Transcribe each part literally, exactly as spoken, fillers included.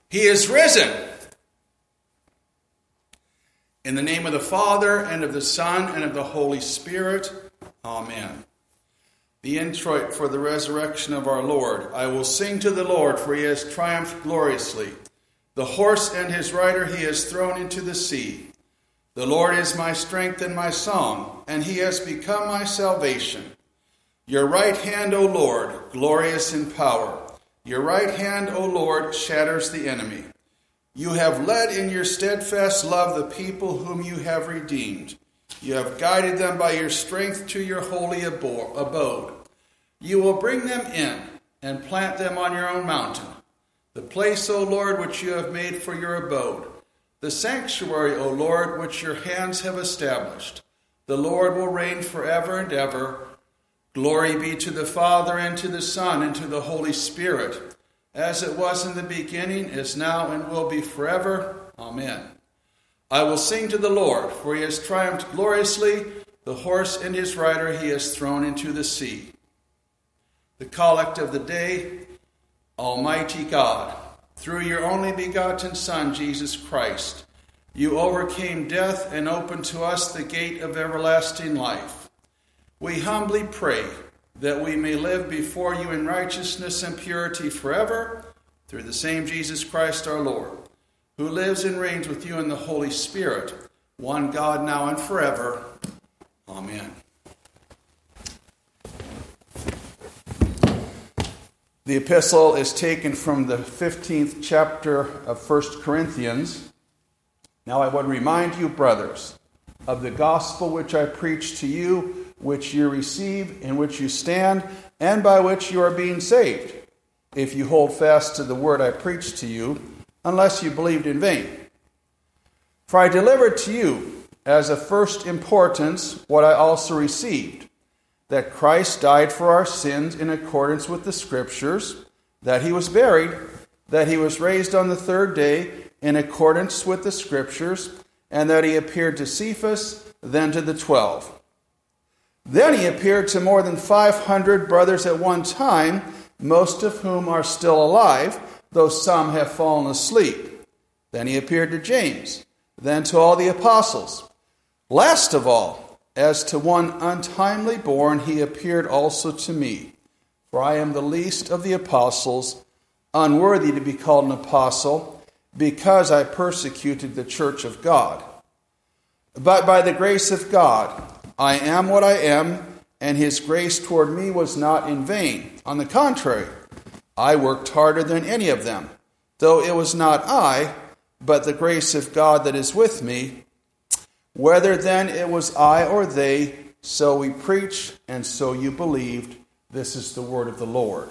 He is risen. In the name of the Father, and of the Son, and of the Holy Spirit. Amen. The introit for the resurrection of our Lord. I will sing to the Lord, for he has triumphed gloriously. The horse and his rider he has thrown into the sea. The Lord is my strength and my song, and he has become my salvation. Your right hand, O Lord, glorious in power. Your right hand, O Lord, shatters the enemy. You have led in your steadfast love the people whom you have redeemed. You have guided them by your strength to your holy abode. You will bring them in and plant them on your own mountain, the place, O Lord, which you have made for your abode, the sanctuary, O Lord, which your hands have established. The Lord will reign forever and ever. Glory be to the Father, and to the Son, and to the Holy Spirit, as it was in the beginning, is now, and will be forever. Amen. I will sing to the Lord, for he has triumphed gloriously. The horse and his rider he has thrown into the sea. The collect of the day. Almighty God, through your only begotten Son, Jesus Christ, you overcame death and opened to us the gate of everlasting life. We humbly pray that we may live before you in righteousness and purity forever, through the same Jesus Christ our Lord, who lives and reigns with you in the Holy Spirit, one God, now and forever. Amen. The epistle is taken from the fifteenth chapter of First Corinthians. Now I would remind you, brothers, of the gospel which I preached to you, which you receive, in which you stand, and by which you are being saved, if you hold fast to the word I preached to you, unless you believed in vain. For I delivered to you, as of first importance, what I also received, that Christ died for our sins in accordance with the Scriptures, that he was buried, that he was raised on the third day in accordance with the Scriptures, and that he appeared to Cephas, then to the twelve. Then he appeared to more than five hundred brothers at one time, most of whom are still alive, though some have fallen asleep. Then he appeared to James, then to all the apostles. Last of all, as to one untimely born, he appeared also to me. For I am the least of the apostles, unworthy to be called an apostle, because I persecuted the church of God. But by the grace of God, I am what I am, and his grace toward me was not in vain. On the contrary, I worked harder than any of them, though it was not I, but the grace of God that is with me. Whether then it was I or they, so we preach, and so you believed. This is the word of the Lord.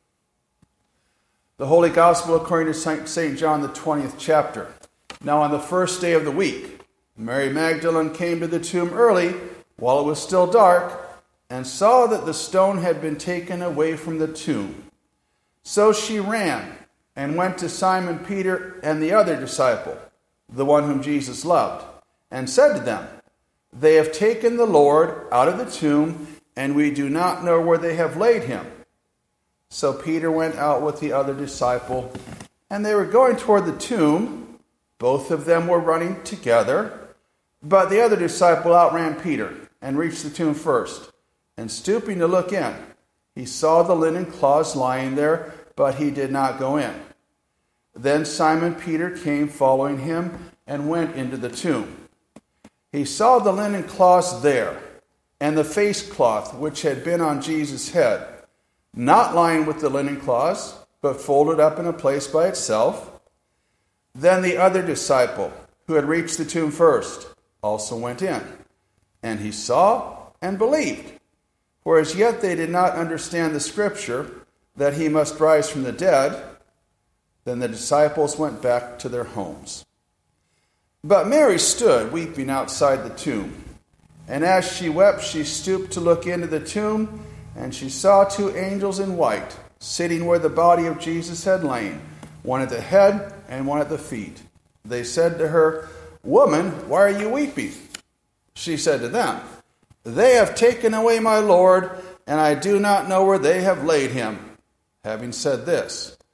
The Holy Gospel according to Saint John, the twentieth chapter. Now on the first day of the week, Mary Magdalene came to the tomb early, while it was still dark, and saw that the stone had been taken away from the tomb. So she ran and went to Simon Peter and the other disciple, the one whom Jesus loved, and said to them, "They have taken the Lord out of the tomb, and we do not know where they have laid him." So Peter went out with the other disciple, and they were going toward the tomb. Both of them were running together, but the other disciple outran Peter and reached the tomb first. And stooping to look in, he saw the linen cloths lying there, but he did not go in. Then Simon Peter came following him and went into the tomb. He saw the linen cloths there, and the face cloth which had been on Jesus' head, not lying with the linen cloths, but folded up in a place by itself. Then the other disciple, who had reached the tomb first, also went in, and he saw and believed. For as yet they did not understand the scripture, that he must rise from the dead. Then the disciples went back to their homes. But Mary stood weeping outside the tomb. And as she wept, she stooped to look into the tomb, and she saw two angels in white, sitting where the body of Jesus had lain, one at the head and one at the feet. They said to her, "Woman, why are you weeping?" She said to them, "They have taken away my Lord, and I do not know where they have laid him." Having said this,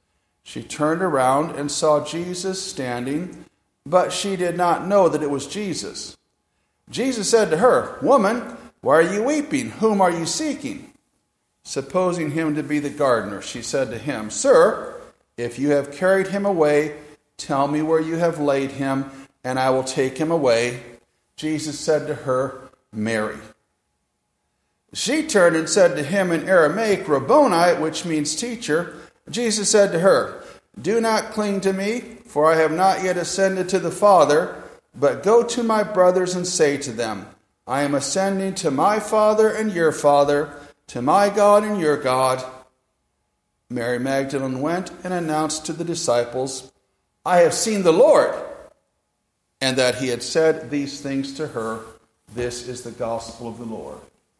She turned around and saw Jesus standing, but she did not know that it was Jesus. Jesus said to her, "Woman, why are you weeping? Whom are you seeking?" Supposing him to be the gardener, she said to him, "Sir, if you have carried him away, tell me where you have laid him, and I will take him away." Jesus said to her, "Mary." She turned and said to him in Aramaic, "Rabboni," which means teacher. Jesus said to her, "Do not cling to me, for I have not yet ascended to the Father, but go to my brothers and say to them, I am ascending to my Father and your Father, to my God and your God." Mary Magdalene went and announced to the disciples, "I have seen the Lord," and that he had said these things to her. This is the gospel of the Lord.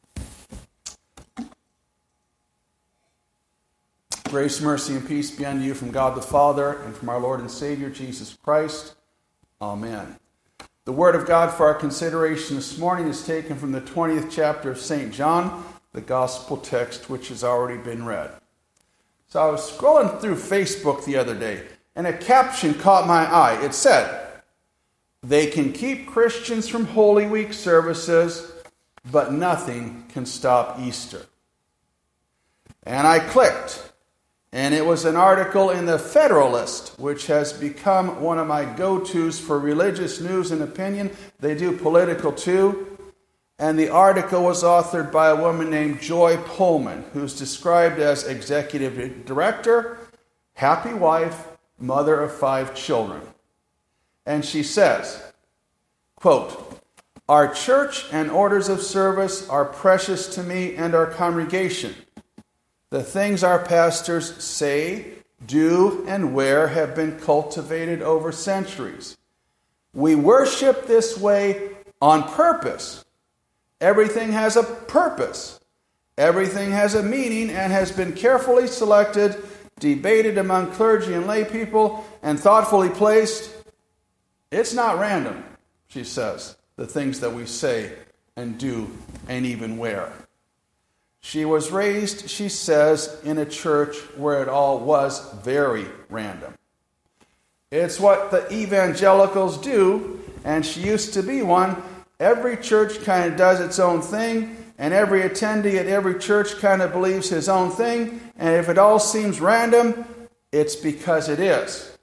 Grace, mercy, and peace be unto you from God the Father and from our Lord and Savior Jesus Christ. Amen. The word of God for our consideration this morning is taken from the twentieth chapter of Saint John, the gospel text which has already been read. So I was scrolling through Facebook the other day, and a caption caught my eye. It said, "They can keep Christians from Holy Week services, but nothing can stop Easter." And I clicked. And it was an article in the Federalist, which has become one of my go-tos for religious news and opinion. They do political too. And the article was authored by a woman named Joy Pullman, who's described as executive director, happy wife, mother of five children. And she says, quote, "Our church and orders of service are precious to me and our congregation. The things our pastors say, do, and wear have been cultivated over centuries. We worship this way on purpose. Everything has a purpose. Everything has a meaning and has been carefully selected, debated among clergy and lay people, and thoughtfully placed. It's not random," she says, "the things that we say and do and even wear." She was raised, she says, in a church where it all was very random. It's what the evangelicals do, and she used to be one. Every church kind of does its own thing, and every attendee at every church kind of believes his own thing, and if it all seems random, it's because it is.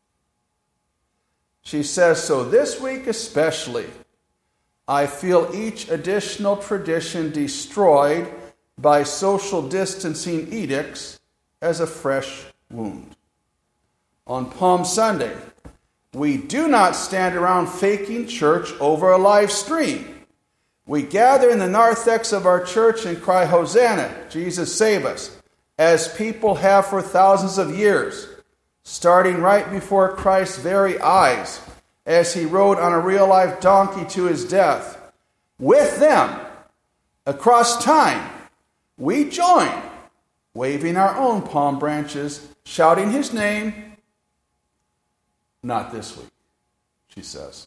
She says, "So this week especially, I feel each additional tradition destroyed by social distancing edicts as a fresh wound." On Palm Sunday, we do not stand around faking church over a live stream. We gather in the narthex of our church and cry, "Hosanna, Jesus save us," as people have for thousands of years, starting right before Christ's very eyes, as he rode on a real-life donkey to his death. With them, across time, we join, waving our own palm branches, shouting his name. Not this week, she says.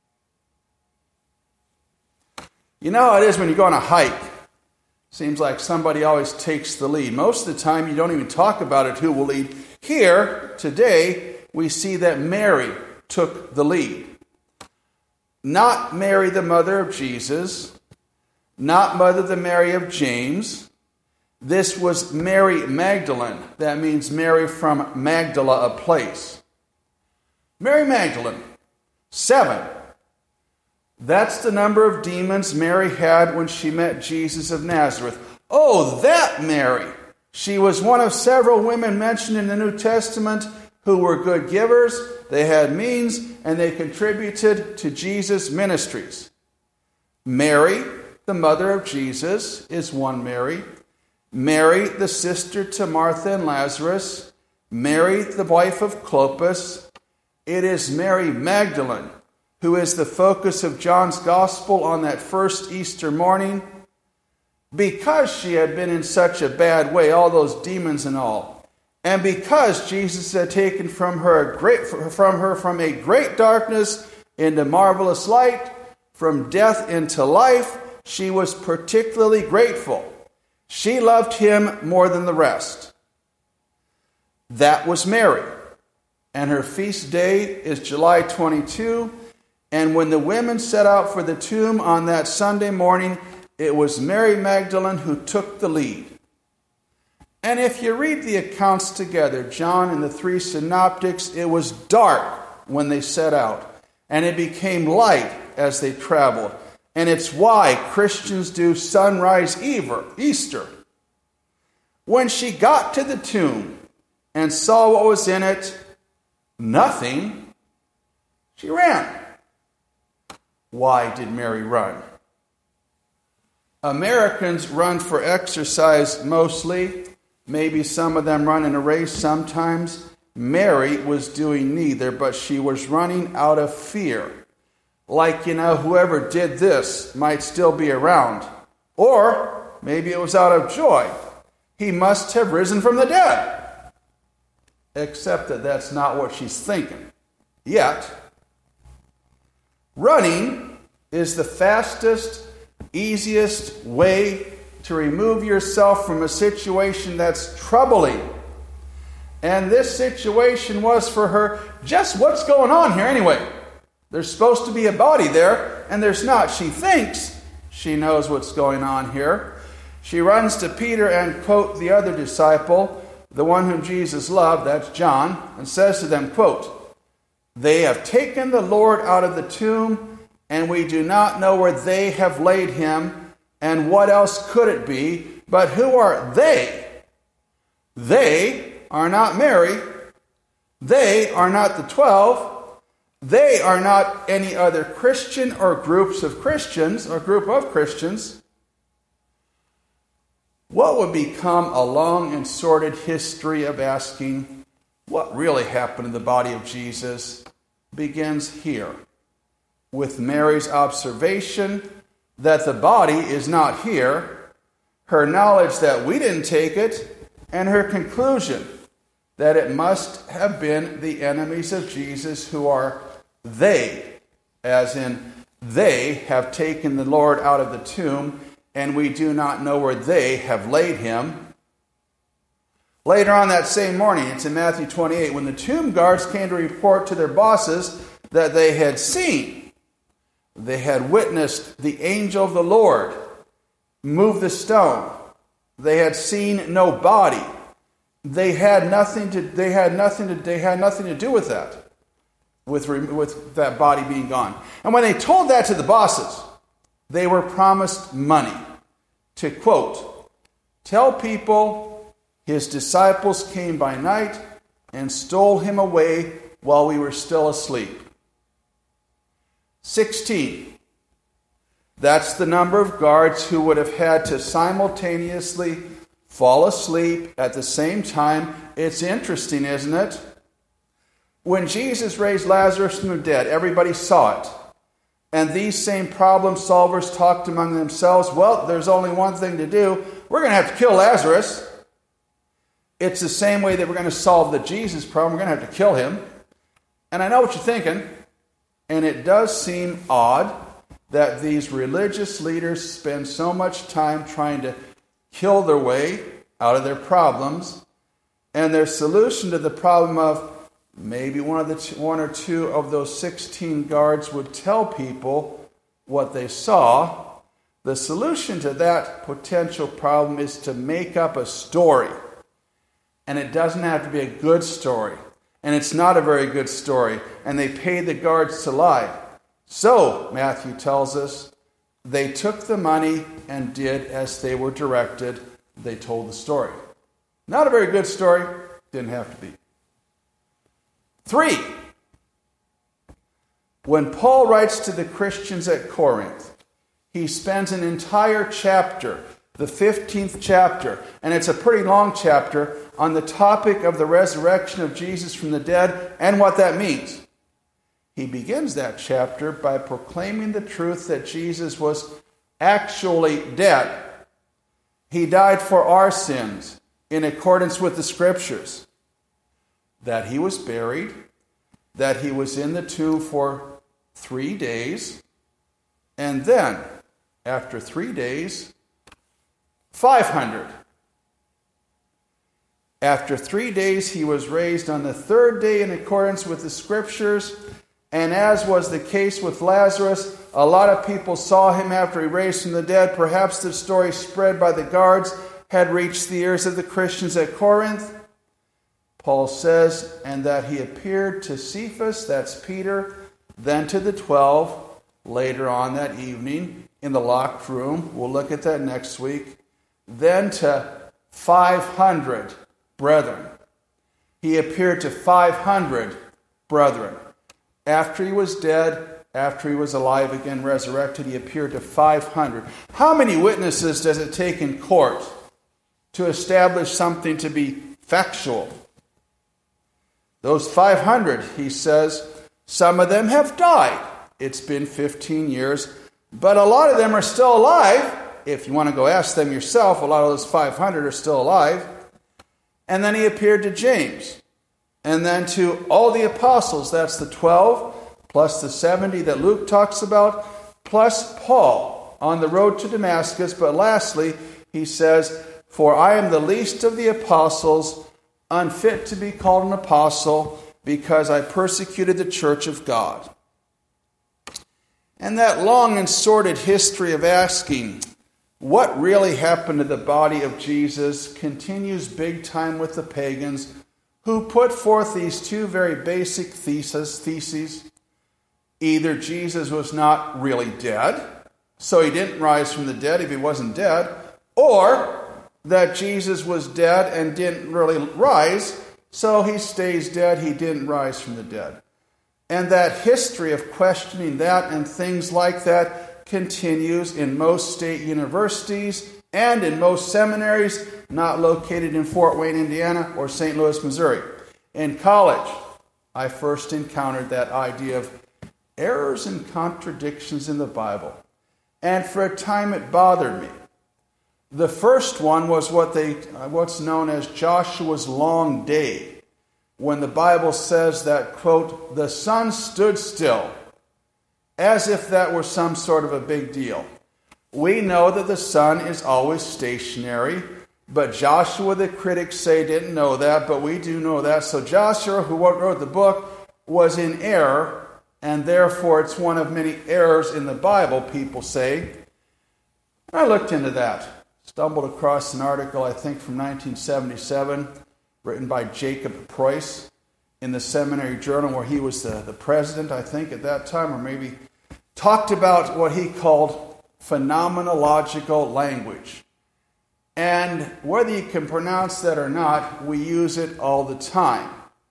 You know how it is when you go on a hike. Seems like somebody always takes the lead. Most of the time, you don't even talk about it, who will lead. Here, today, we see that Mary took the lead. Not Mary, the mother of Jesus. Not Mother the Mary of James. This was Mary Magdalene. That means Mary from Magdala, a place. Mary Magdalene, seven. That's the number of demons Mary had when she met Jesus of Nazareth. Oh, that Mary! She was one of several women mentioned in the New Testament who were good givers, they had means, and they contributed to Jesus' ministries. Mary, the mother of Jesus, is one Mary. Mary, the sister to Martha and Lazarus. Mary, the wife of Clopas. It is Mary Magdalene who is the focus of John's gospel on that first Easter morning. Because she had been in such a bad way, all those demons and all, and because Jesus had taken from her a great, from her from a great darkness into marvelous light, from death into life, she was particularly grateful. She loved him more than the rest. That was Mary. and her feast day is July twenty-second. And when the women set out for the tomb on that Sunday morning, it was Mary Magdalene who took the lead. And if you read the accounts together, John and the three synoptics, it was dark when they set out, and it became light as they traveled. And it's why Christians do sunrise Easter. When she got to the tomb and saw what was in it, nothing, she ran. Why did Mary run? Americans run for exercise mostly. Maybe some of them run in a race sometimes. Mary was doing neither, but she was running out of fear. Like, you know, whoever did this might still be around. Or maybe it was out of joy. He must have risen from the dead. Except that that's not what she's thinking. Yet, running is the fastest, easiest way to remove yourself from a situation that's troubling. And this situation was for her just what's going on here anyway. There's supposed to be a body there, and there's not. She thinks she knows what's going on here. She runs to Peter and, quote, the other disciple, the one whom Jesus loved, that's John, and says to them, quote, they have taken the Lord out of the tomb, and we do not know where they have laid him, and what else could it be? But who are they? They are not Mary. They are not the twelve. They are not any other Christian or groups of Christians or group of Christians. What would become a long and sordid history of asking what really happened in the body of Jesus begins here with Mary's observation that the body is not here, her knowledge that we didn't take it, and her conclusion that it must have been the enemies of Jesus who are they, as in they have taken the Lord out of the tomb, and we do not know where they have laid him. Later on that same morning, it's in Matthew twenty-eight, when the tomb guards came to report to their bosses that they had seen, they had witnessed the angel of the Lord move the stone. They had seen no body. They had nothing to. They had nothing to. They had nothing to do with that, with with that body being gone. And when they told that to the bosses, they were promised money to, quote, tell people his disciples came by night and stole him away while we were still asleep. sixteen. That's the number of guards who would have had to simultaneously fall asleep at the same time. It's interesting, isn't it? When Jesus raised Lazarus from the dead, everybody saw it. And these same problem solvers talked among themselves, well, there's only one thing to do. We're going to have to kill Lazarus. It's the same way that we're going to solve the Jesus problem. We're going to have to kill him. And I know what you're thinking. And it does seem odd that these religious leaders spend so much time trying to kill their way out of their problems, and their solution to the problem of maybe one of the two, one or two of those sixteen guards would tell people what they saw. The solution to that potential problem is to make up a story, and it doesn't have to be a good story, and it's not a very good story, and they pay the guards to lie. So, Matthew tells us, they took the money and did as they were directed. They told the story. Not a very good story. Didn't have to be. Three. When Paul writes to the Christians at Corinth, he spends an entire chapter, the fifteenth chapter, and it's a pretty long chapter, on the topic of the resurrection of Jesus from the dead and what that means. He begins that chapter by proclaiming the truth that Jesus was actually dead. He died for our sins in accordance with the Scriptures. That he was buried, that he was in the tomb for three days, and then, after three days, five hundred. After three days he was raised on the third day in accordance with the Scriptures. And as was the case with Lazarus, a lot of people saw him after he raised from the dead. Perhaps the story spread by the guards had reached the ears of the Christians at Corinth. Paul says, and that he appeared to Cephas, that's Peter, then to the twelve, later on that evening in the locked room. We'll look at that next week. Then to five hundred brethren. He appeared to five hundred brethren. After he was dead, after he was alive again, resurrected, he appeared to five hundred. How many witnesses does it take in court to establish something to be factual? Those five hundred, he says, some of them have died. It's been fifteen years, but a lot of them are still alive. If you want to go ask them yourself, a lot of those five hundred are still alive. And then he appeared to James. And then to all the apostles, that's the twelve, plus the seventy that Luke talks about, plus Paul on the road to Damascus. But lastly, he says, for I am the least of the apostles, unfit to be called an apostle, because I persecuted the church of God. And that long and sordid history of asking what really happened to the body of Jesus continues big time with the pagans, who put forth these two very basic theses. theses. Either Jesus was not really dead, so he didn't rise from the dead if he wasn't dead, or that Jesus was dead and didn't really rise, so he stays dead, he didn't rise from the dead. And that history of questioning that and things like that continues in most state universities and in most seminaries not located in Fort Wayne, Indiana, or Saint Louis, Missouri. In college, I first encountered that idea of errors and contradictions in the Bible. And for a time it bothered me. The first one was what they, what's known as Joshua's long day, when the Bible says that, quote, the sun stood still, as if that were some sort of a big deal. We know that the sun is always stationary, but Joshua, the critics say, didn't know that, but we do know that. So Joshua, who wrote the book, was in error, and therefore it's one of many errors in the Bible, people say. I looked into that. Stumbled across an article, I think, from nineteen seventy-seven, written by Jacob Preuss in the Seminary Journal, where he was the, the president, I think, at that time, or maybe talked about what he called phenomenological language. And whether you can pronounce that or not, we use it all the time.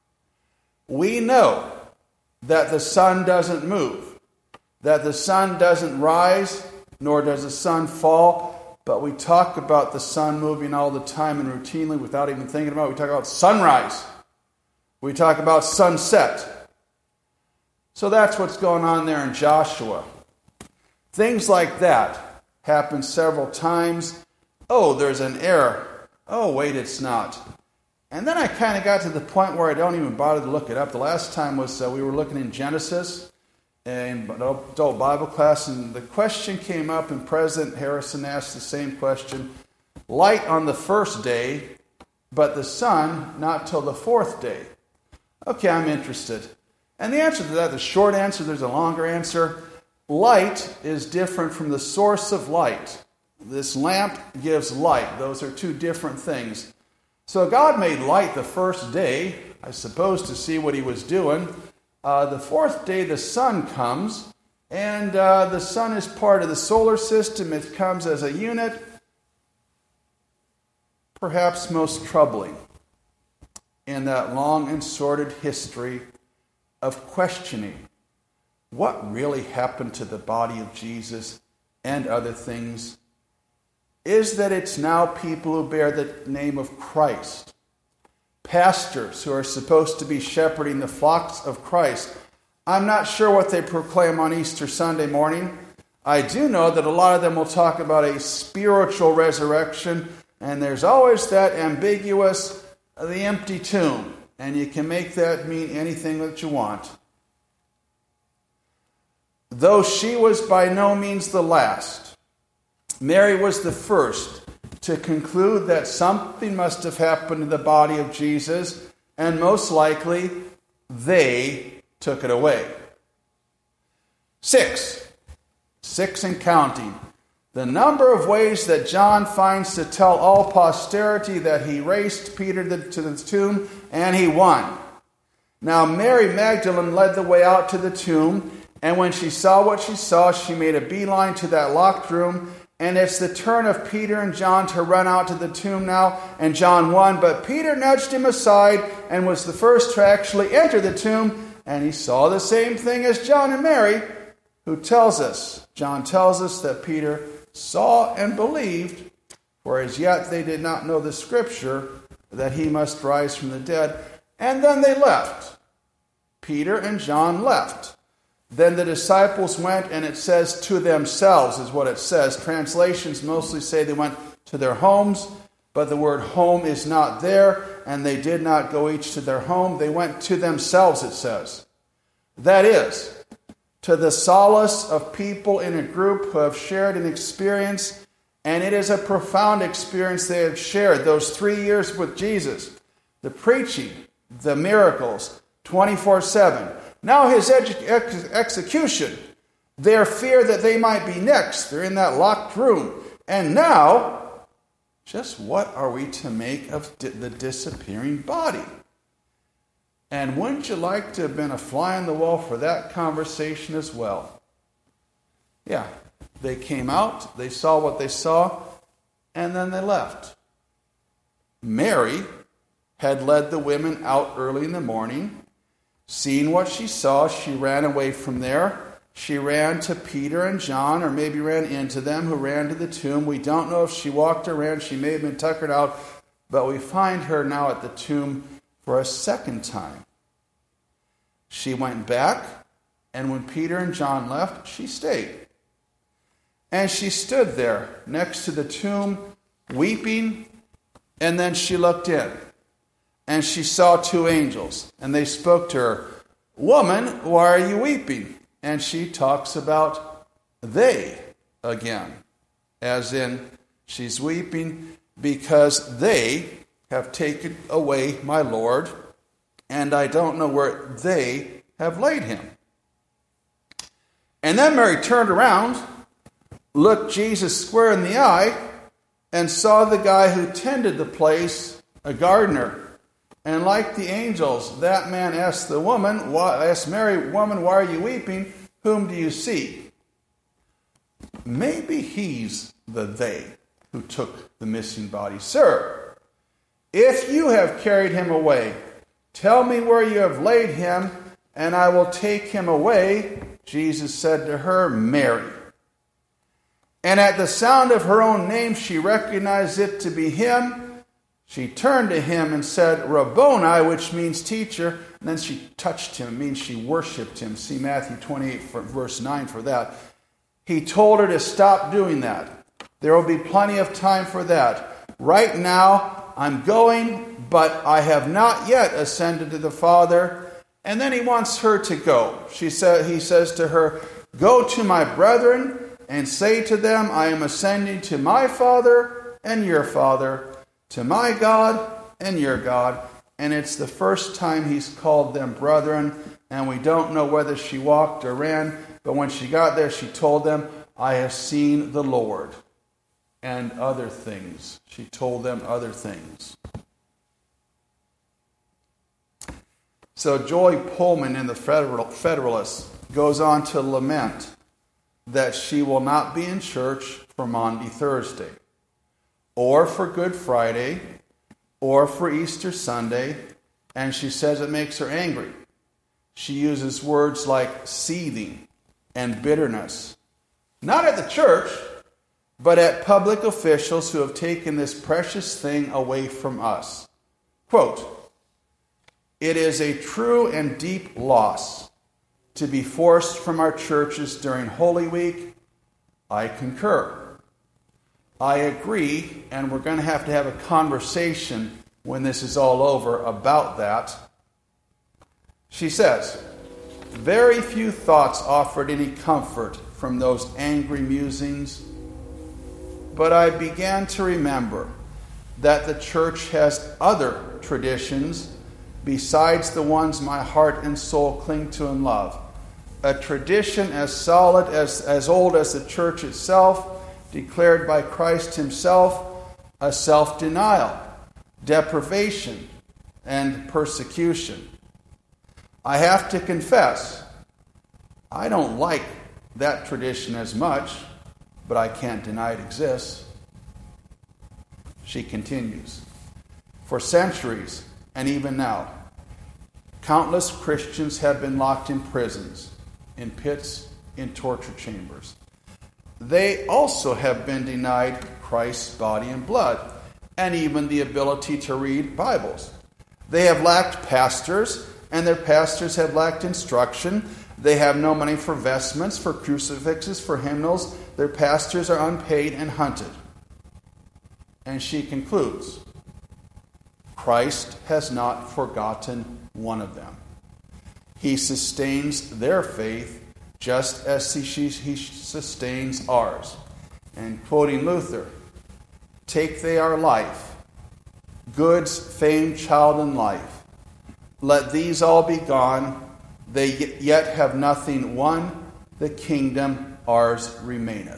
We know that the sun doesn't move, that the sun doesn't rise, nor does the sun fall, but we talk about the sun moving all the time and routinely without even thinking about it. We talk about sunrise. We talk about sunset. So that's what's going on there in Joshua. Things like that happen several times. Oh, there's an error. Oh, wait, it's not. And then I kind of got to the point where I don't even bother to look it up. The last time was uh, we were looking in Genesis in adult Bible class, and the question came up, and President Harrison asked the same question. Light on the first day, but the sun not till the fourth day. Okay, I'm interested. And the answer to that, the short answer, there's a longer answer. Light is different from the source of light. This lamp gives light. Those are two different things. So God made light the first day, I suppose, to see what he was doing. Uh, the fourth day, the sun comes, and uh, the sun is part of the solar system. It comes as a unit, perhaps most troubling in that long and sordid history of questioning what really happened to the body of Jesus and other things, is that it's now people who bear the name of Christ, pastors who are supposed to be shepherding the flocks of Christ. I'm not sure what they proclaim on Easter Sunday morning. I do know that a lot of them will talk about a spiritual resurrection, and there's always that ambiguous, the empty tomb, and you can make that mean anything that you want. Though she was by no means the last, Mary was the first to conclude that something must have happened to the body of Jesus, and most likely they took it away. Six. Six and counting. The number of ways that John finds to tell all posterity that he raced Peter to the tomb, and he won. Now Mary Magdalene led the way out to the tomb, and when she saw what she saw, she made a beeline to that locked room. And it's the turn of Peter and John to run out to the tomb now, and John won. But Peter nudged him aside and was the first to actually enter the tomb, and he saw the same thing as John and Mary, who tells us, John tells us that Peter saw and believed, for as yet they did not know the scripture that he must rise from the dead. And then they left. Peter and John left. Then the disciples went, and it says to themselves is what it says. Translations mostly say they went to their homes, but the word home is not there, and they did not go each to their home. They went to themselves, it says. That is, to the solace of people in a group who have shared an experience, and it is a profound experience they have shared, those three years with Jesus. The preaching, the miracles, twenty-four seven. Now his edu- ex- execution, their fear that they might be next. They're in that locked room. And now, just what are we to make of di- the disappearing body? And wouldn't you like to have been a fly on the wall for that conversation as well? Yeah, they came out, they saw what they saw, and then they left. Mary had led the women out early in the morning. Seeing what she saw, she ran away from there. She ran to Peter and John, or maybe ran into them, who ran to the tomb. We don't know if she walked or ran. She may have been tuckered out, but we find her now at the tomb for a second time. She went back, and when Peter and John left, she stayed. And she stood there next to the tomb, weeping, and then she looked in. And she saw two angels, and they spoke to her, "Woman, why are you weeping?" And she talks about they again, as in she's weeping because they have taken away my Lord, and I don't know where they have laid him. And then Mary turned around, looked Jesus square in the eye, and saw the guy who tended the place, a gardener. And like the angels, that man asked the woman, why, asked Mary, "Woman, why are you weeping? Whom do you seek?" Maybe he's the they who took the missing body. "Sir, if you have carried him away, tell me where you have laid him, and I will take him away." Jesus said to her, "Mary." And at the sound of her own name, she recognized it to be him. She turned to him and said, "Rabboni," which means teacher. And then she touched him. It means she worshipped him. See Matthew twenty-eight, verse nine for that. He told her to stop doing that. There will be plenty of time for that. Right now, I'm going, but I have not yet ascended to the Father. And then he wants her to go. She said, he says to her, "Go to my brethren and say to them, I am ascending to my Father and your Father, to my God and your God." And it's the first time he's called them brethren, and we don't know whether she walked or ran, but when she got there, she told them, "I have seen the Lord," and other things. She told them other things. So Joy Pullman in the Federal, Federalist goes on to lament that she will not be in church for Maundy Thursday, or for Good Friday, or for Easter Sunday, and she says it makes her angry. She uses words like seething and bitterness, not at the church, but at public officials who have taken this precious thing away from us. Quote, "It is a true and deep loss to be forced from our churches during Holy Week. I concur. I agree, and we're going to have to have a conversation when this is all over about that." She says, "Very few thoughts offered any comfort from those angry musings. but I began to remember that the church has other traditions besides the ones my heart and soul cling to and love. A tradition as solid, as, as old as the church itself, declared by Christ himself, a self-denial, deprivation, and persecution. I have to confess, I don't like that tradition as much, but I can't deny it exists. She continues, for centuries, and even now, countless Christians have been locked in prisons, in pits, in torture chambers. They also have been denied Christ's body and blood, and even the ability to read Bibles. They have lacked pastors, and their pastors have lacked instruction. They have no money for vestments, for crucifixes, for hymnals. Their pastors are unpaid and hunted. And she concludes, Christ has not forgotten one of them. He sustains their faith just as he, he sustains ours. And quoting Luther, take they our life, goods, fame, child, and life. Let these all be gone. They yet have nothing won. The kingdom ours remaineth.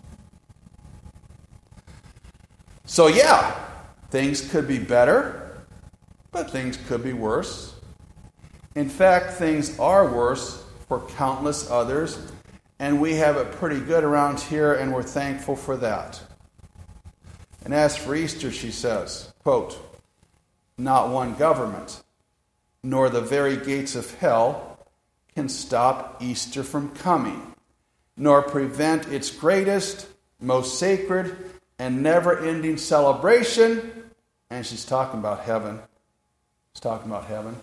So yeah, things could be better, but things could be worse. In fact, things are worse for countless others, and we have it pretty good around here, and we're thankful for that. And as for Easter, she says, quote, not one government, nor the very gates of hell can stop Easter from coming, nor prevent its greatest, most sacred, and never-ending celebration. And she's talking about heaven. She's talking about heaven.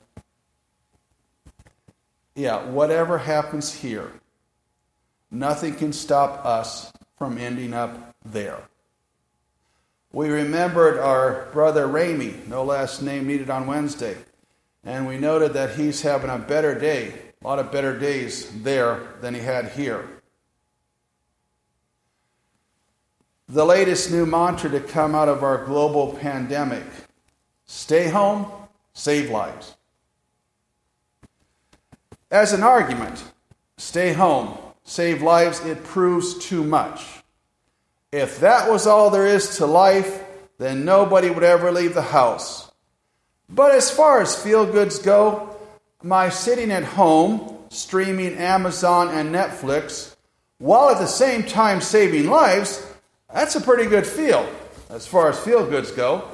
Yeah, whatever happens here, nothing can stop us from ending up there. We remembered our brother Ramey, no last name needed, on Wednesday. And we noted that he's having a better day, a lot of better days there than he had here. The latest new mantra to come out of our global pandemic, stay home, save lives. As an argument, stay home, save lives, it proves too much. If that was all there is to life, then nobody would ever leave the house. But as far as feel-goods go, my sitting at home, streaming Amazon and Netflix, while at the same time saving lives, that's a pretty good feel, as far as feel-goods go.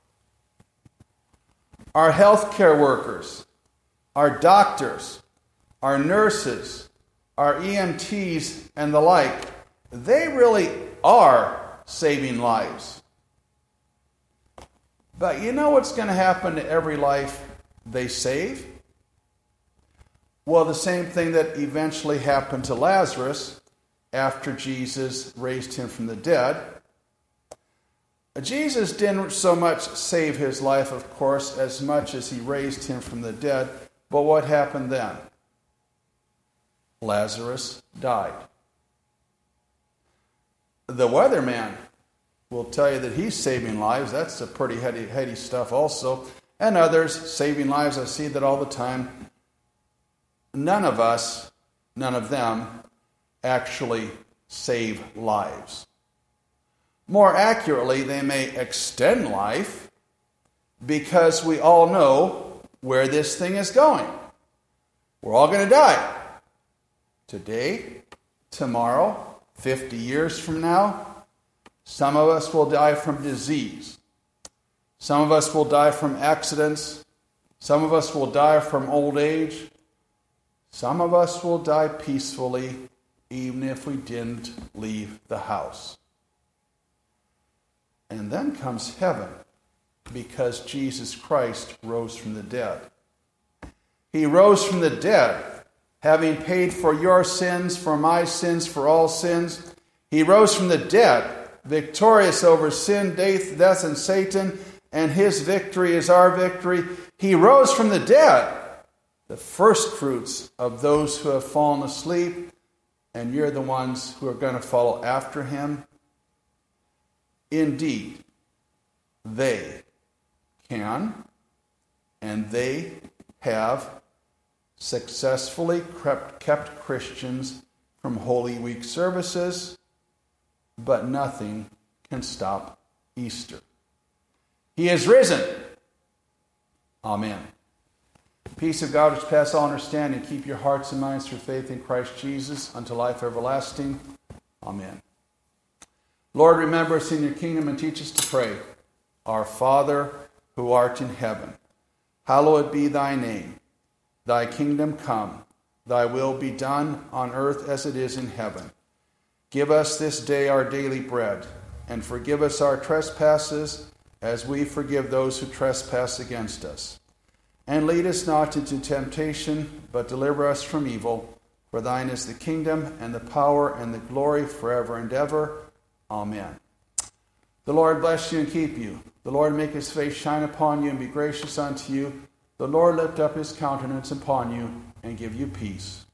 Our healthcare workers, our doctors, our nurses, our E M Ts, and the like, they really are saving lives. But you know what's going to happen to every life they save? Well, the same thing that eventually happened to Lazarus after Jesus raised him from the dead. Jesus didn't so much save his life, of course, as much as he raised him from the dead. But what happened then? Lazarus died. The weatherman will tell you that he's saving lives. That's a pretty heady, heady stuff also. And others saving lives. I see that all the time. None of us, none of them, actually save lives. More accurately, they may extend life because we all know where this thing is going. We're all going to die. Today, tomorrow, fifty years from now, some of us will die from disease. Some of us will die from accidents. Some of us will die from old age. Some of us will die peacefully, even if we didn't leave the house. And then comes heaven, because Jesus Christ rose from the dead. He rose from the dead, having paid for your sins, for my sins, for all sins. He rose from the dead, victorious over sin, death, death, and Satan, and his victory is our victory. He rose from the dead, the first fruits of those who have fallen asleep, and you're the ones who are going to follow after him. Indeed, they can and they have successfully kept, kept Christians from Holy Week services, but nothing can stop Easter. He is risen. Amen. Peace of God which passes all understanding, keep your hearts and minds through faith in Christ Jesus unto life everlasting. Amen. Lord, remember us in your kingdom and teach us to pray. Our Father, who art in heaven, hallowed be thy name. Thy kingdom come, thy will be done on earth as it is in heaven. Give us this day our daily bread, and forgive us our trespasses as we forgive those who trespass against us. And lead us not into temptation, but deliver us from evil. For thine is the kingdom, and the power, and the glory forever and ever. Amen. The Lord bless you and keep you. The Lord make his face shine upon you and be gracious unto you. The Lord lift up his countenance upon you and give you peace.